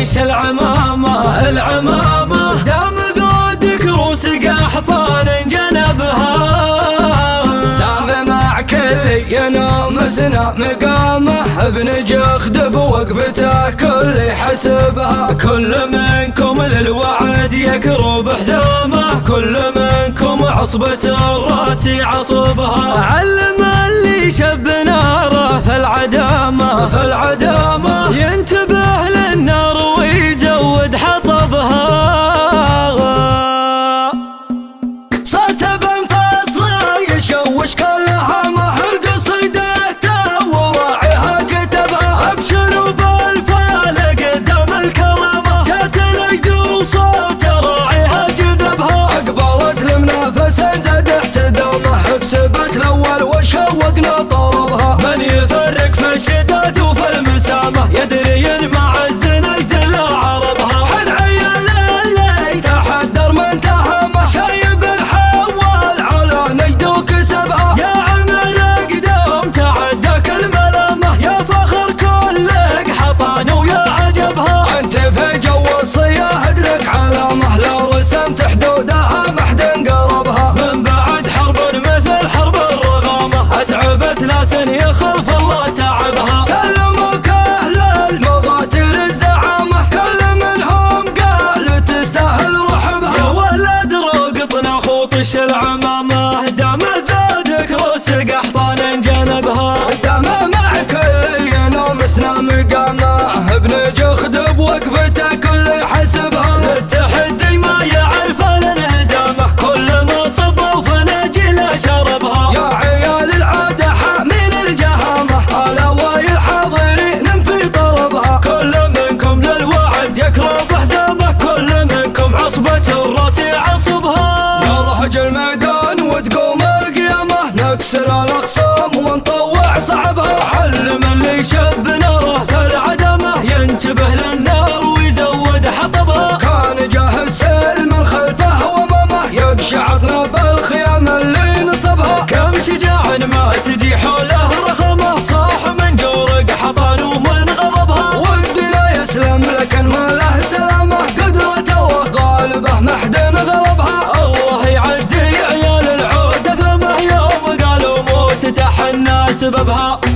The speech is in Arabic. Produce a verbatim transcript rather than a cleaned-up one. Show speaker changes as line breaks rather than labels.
وش العمامة العمامة دام ذودك روس قحطان جنبها دام مع كل ينام سنا مقامه بنجخدب وقفته كل يحسبها كل منكم للوعد يكرب حزامه كل منكم عصبة الراس عصبها علم اللي شب ناره في العدامة في العدامة ينتبه للنار ويزود حطبها صوت بنفصله يشوش كلها مهر قصيدته وراعيها كتبها ابشروا بالفالق قدام الكرامة جات العجد وصوت راعيها جذبها اقبلت المنافسة زاد احتدامه كسبت الاول وشوقنا طلبها من يفرق في الشداد وفي المسامة يدري مع الزنجد لا عربها حن عيال اللي تحذر من تهمه شايب الحوال على نجد وكسبها يا عمل قدام تعدى كل ملامه يا فخر كلك حطان ويا عجبها انت في جو الصياح ادرك علامه لو رسمت حدودها ما حد قربها من بعد حرب مثل حرب الرغامه اتعبت ناس يخلف الله تعبها سلموك اهل المغاتر الزعامه كل منهم قال تستاهل رحبها يا ولد رقطنا خوطش العمامه دام ذودك روس قحطان جنبها دام مع كل ينام سنا مقامه بنجخدب وقفته كل يحسبها التحدي ما يعرف الانهزامه كل ما صبوا وفناجي لا شربها يا عيال العاده حامين الجهامه الاوائل حاضرين في طلبها كل منكم للوعد يكرب حزامه كل منكم عصبة الراس عصبها نرهج الميدان وتقوم القيامه نكسر الاخصام ونطوع صعبها علم اللي شب ناره في العدمه ينتبه للنار ويزود حطبها كان جاهز سيل من خلفه وامامه يقشعطنا بالخيام اللي نصبها كم شجاع ما تجي حوله رخمه صاح من جور قحطان ومن غضبها ودي لا يسلم لكن ما له سلامه قدرة الله غالبه ما حد غلبها الله يعدي عيال العودة ثمه يوم قالوا موت تحنى سببها